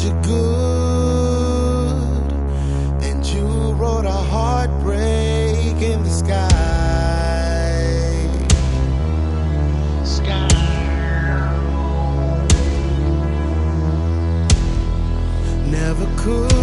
you good, and you wrote a heartbreak in the sky. Never could